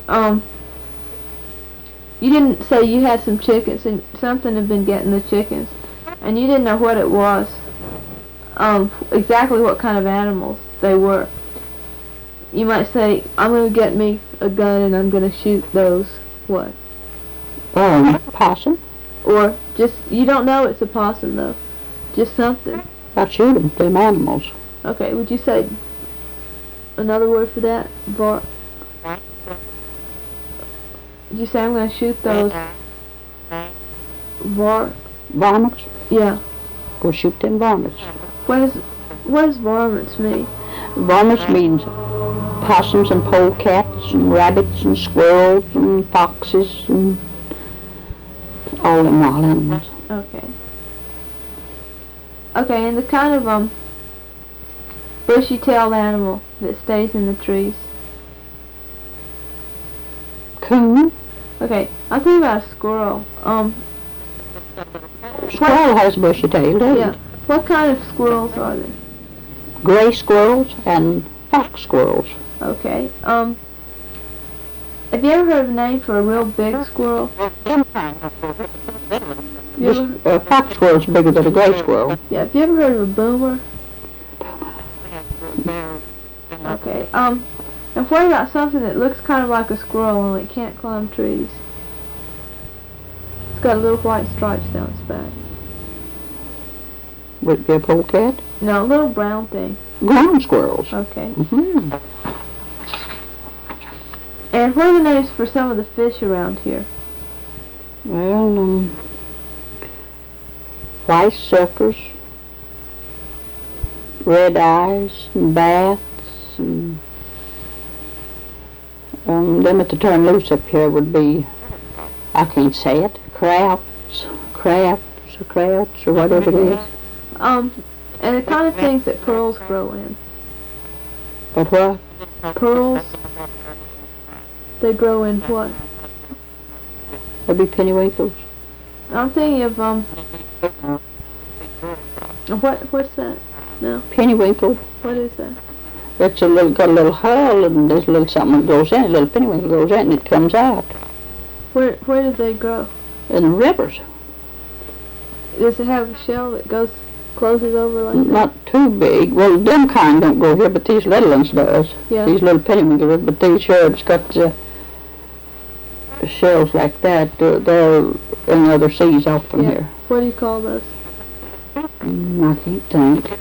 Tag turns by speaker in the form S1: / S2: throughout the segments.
S1: um, you didn't say you had some chickens and something had been getting the chickens, and you didn't know what it was, exactly what kind of animals they were. You might say, I'm going to get me a gun and I'm going to shoot those, what?
S2: Possum.
S1: Or just, you don't know it's a possum though, just something.
S2: I shoot them animals.
S1: Okay, would you say another word for that? Did you say I'm going to shoot those
S2: varmints?
S1: Yeah.
S2: Go shoot them varmints.
S1: What does varmints mean?
S2: Varmints means possums and polecats and rabbits and squirrels and foxes and all them wild animals.
S1: Okay. Okay, and the kind of bushy-tailed animal that stays in the trees.
S2: Coon.
S1: Okay, I'm thinking about a squirrel.
S2: Squirrel has a bushy tail, doesn't
S1: Yeah.
S2: it?
S1: What kind of squirrels are they?
S2: Gray squirrels and fox squirrels.
S1: Okay. Have you ever heard of a name for a real big squirrel?
S2: A fox squirrel's bigger than a gray squirrel.
S1: Yeah. Have you ever heard of a boomer? Okay. And what about something that looks kind of like a squirrel only it can't climb trees? It's got little white stripes down its back.
S2: Would it be a polecat?
S1: No, a little brown thing.
S2: Ground squirrels.
S1: Okay.
S2: Mm-hmm.
S1: And what are the names for some of the fish around here?
S2: Well, white suckers, red eyes, and bats, and them at the turn loose up here would be, I can't say it, crabs, or whatever it is.
S1: And the kind of things that pearls grow in.
S2: But what?
S1: Pearls, they grow in what?
S2: That'd be pennywinkles.
S1: I'm thinking of, what's that? No.
S2: Pennywinkle.
S1: What is that?
S2: It's got a little hull and there's a little something that goes in it, a little pennywinkle goes in and it comes out.
S1: Where do they grow?
S2: In the rivers.
S1: Does it have a shell that closes over like that?
S2: Not too big. Well, them kind don't grow here, but these little ones does.
S1: Yeah.
S2: These little pennywinkles, but these here, it's got shells like that. They're in other seas off from here.
S1: What do you call those?
S2: I can't think.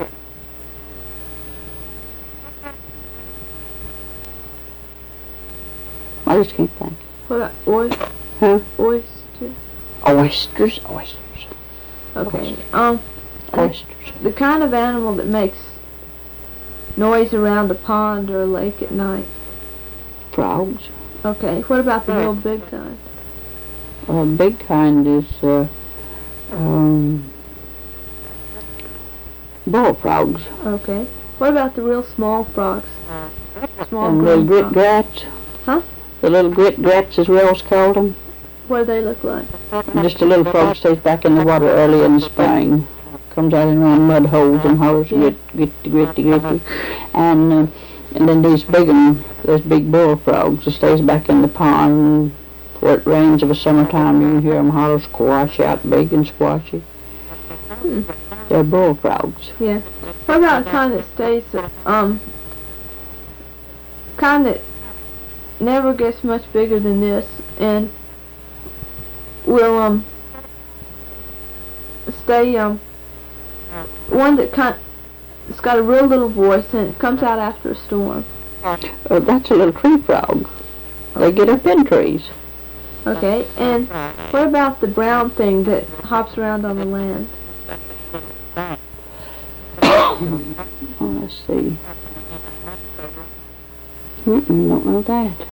S2: I just can't think.
S1: What about oysters?
S2: Huh?
S1: Oysters.
S2: Oysters.
S1: Okay.
S2: Oysters.
S1: The kind of animal that makes noise around a pond or a lake at night.
S2: Frogs.
S1: Okay. What about the real big kind?
S2: Big kind is bullfrogs.
S1: Okay. What about the real small frogs? Small
S2: And
S1: green
S2: little
S1: frogs.
S2: grit-grats.
S1: Huh?
S2: The little grit-grats, as we always called them.
S1: What do they look like?
S2: Just a little frog stays back in the water early in the spring. Comes out and around mud holes and hollers, gritty. And then these big bullfrogs that stays back in the pond. Before it rains of a summertime, you can hear them holler squash out, big and squashy. They're bullfrogs.
S1: Yeah. What about a kind that stays, kind that never gets much bigger than this and will, stay, one that it's got a real little voice and it comes out after a storm.
S2: That's a little tree frog. They get up in trees.
S1: Okay, and what about the brown thing that hops around on the land?
S2: Let's see. Don't know that.